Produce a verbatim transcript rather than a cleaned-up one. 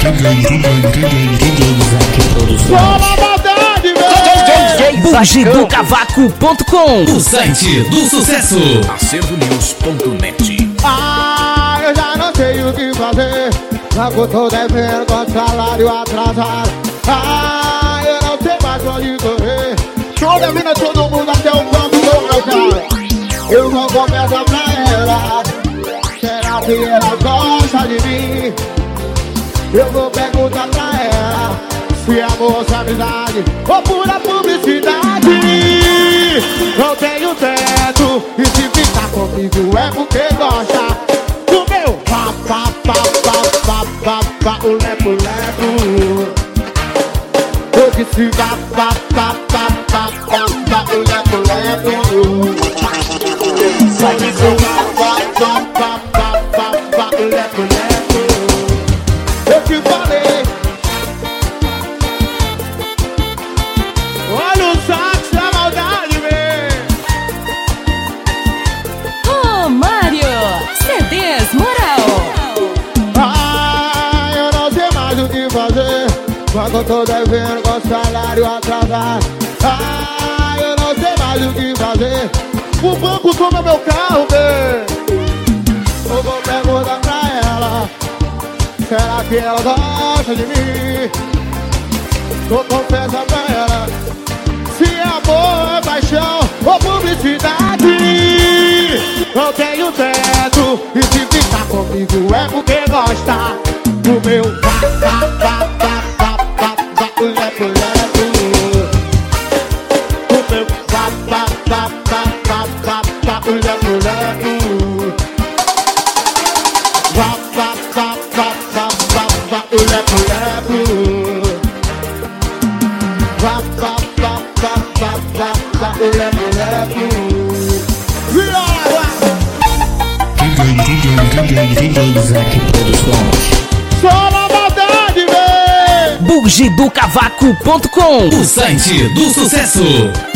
Só na maldade, velho. bugido cavaco ponto com, o site do sucesso. acervo news ponto net. Ah, eu já não sei o que fazer. Já que eu tô devendo com salário atrasado. Ah, eu não sei mais onde correr. Tô devendo a todo mundo até o banco do meu carro. Eu vou conversar pra ela. Será que ela gosta de mim? Eu vou perguntar pra ela se amor é amizade ou pura publicidade. Não tenho teto e se ficar comigo é porque gosta do meu pá, pá, pá, pá, pá, pá, pá, o lepo, lepo. Eu disse pá, pá, pá, pá, pá, pá, pá, o lepo, lepo. Só disse pá, pá, pá, pá, pá, pá, o lepo, lepo. Eu te falei. Olha o sax da maldade, velho. Ô Mário, C Ds Moral. Ah, eu não sei mais o que fazer quando eu tô devendo com salário atrasado. Ah, eu não sei mais o que fazer. O banco toma meu carro, velho. Eu vou perguntar pra ela. Será que ela gosta de mim? Vou confessar pra ela se amor é paixão ou publicidade. Não tenho teto e se ficar comigo é porque gosta do meu pá, pá, pá, pá, pá, pá, pá, o lepo, lepo. O meu pá, pá, pá, pá, pá, pá, pá, o lepo, lepo. Pá, pá, pá, pá, pá, pá, pá, o lepo, lepo. Pá, pá, pá, pá, pá, pá, pá, o lepo, lepo. Viola! Só na maldade, véi! bugido cavaco ponto com, o site do sucesso.